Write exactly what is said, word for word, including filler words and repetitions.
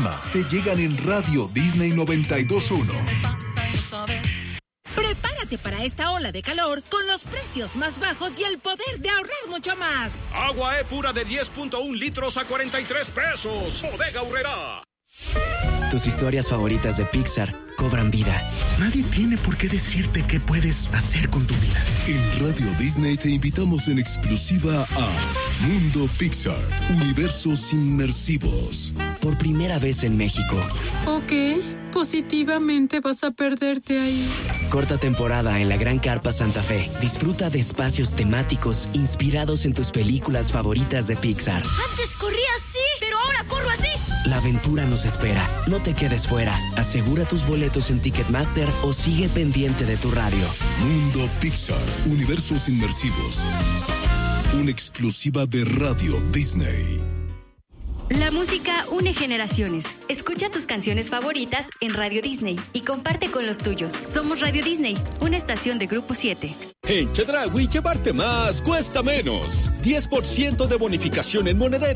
programa te llegan en Radio Disney noventa y dos punto uno. Prepárate para esta ola de calor con los precios más bajos y el poder de ahorrar mucho más. Agua E pura de diez punto uno litros a cuarenta y tres pesos. Bodega Aurrerá. Tus historias favoritas de Pixar cobran vida. Nadie tiene por qué decirte qué puedes hacer con tu vida. En Radio Disney te invitamos en exclusiva a Mundo Pixar, universos inmersivos. Por primera vez en México. Ok, positivamente vas a perderte ahí. Corta temporada en la Gran Carpa Santa Fe. Disfruta de espacios temáticos inspirados en tus películas favoritas de Pixar. Antes corría así, pero ahora corro así. La aventura nos espera. No te quedes fuera. Asegura tus boletos en Ticketmaster o sigue pendiente de tu radio. Mundo Pixar, universos inmersivos. Una exclusiva de Radio Disney. La música une generaciones. Escucha tus canciones favoritas en Radio Disney y comparte con los tuyos. Somos Radio Disney, una estación de Grupo siete. En Chedraui, llevarte más cuesta menos. diez por ciento de bonificación en monedero